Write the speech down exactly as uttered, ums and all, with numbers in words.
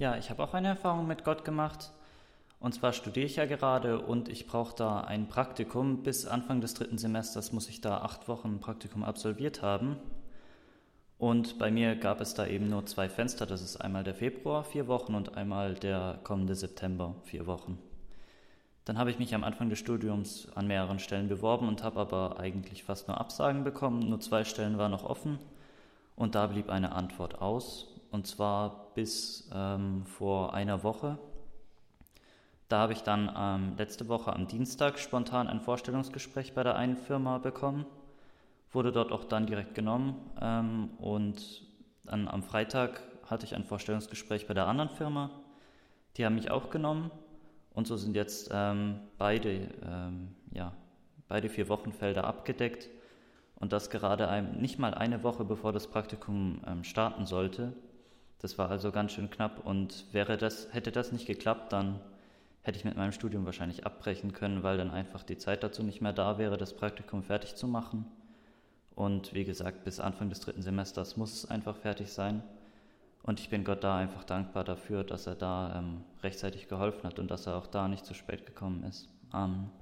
Ja, ich habe auch eine Erfahrung mit Gott gemacht. Und zwar studiere ich ja gerade und ich brauche da ein Praktikum. Bis Anfang des dritten Semesters muss ich da acht Wochen Praktikum absolviert haben. Und bei mir gab es da eben nur zwei Fenster. Das ist einmal der Februar, vier Wochen, und einmal der kommende September, vier Wochen. Dann habe ich mich am Anfang des Studiums an mehreren Stellen beworben und habe aber eigentlich fast nur Absagen bekommen. Nur zwei Stellen waren noch offen und da blieb eine Antwort aus. Und zwar bis ähm, vor einer Woche. Da habe ich dann ähm, letzte Woche am Dienstag spontan ein Vorstellungsgespräch bei der einen Firma bekommen, wurde dort auch dann direkt genommen ähm, und dann am Freitag hatte ich ein Vorstellungsgespräch bei der anderen Firma. Die haben mich auch genommen und so sind jetzt ähm, beide, ähm, ja, beide vier Wochenfelder abgedeckt und das gerade ein, nicht mal eine Woche bevor das Praktikum ähm, starten sollte. Das war also ganz schön knapp und wäre das, hätte das nicht geklappt, dann hätte ich mit meinem Studium wahrscheinlich abbrechen können, weil dann einfach die Zeit dazu nicht mehr da wäre, das Praktikum fertig zu machen. Und wie gesagt, bis Anfang des dritten Semesters muss es einfach fertig sein. Und ich bin Gott da einfach dankbar dafür, dass er da ähm, rechtzeitig geholfen hat und dass er auch da nicht zu spät gekommen ist. Amen.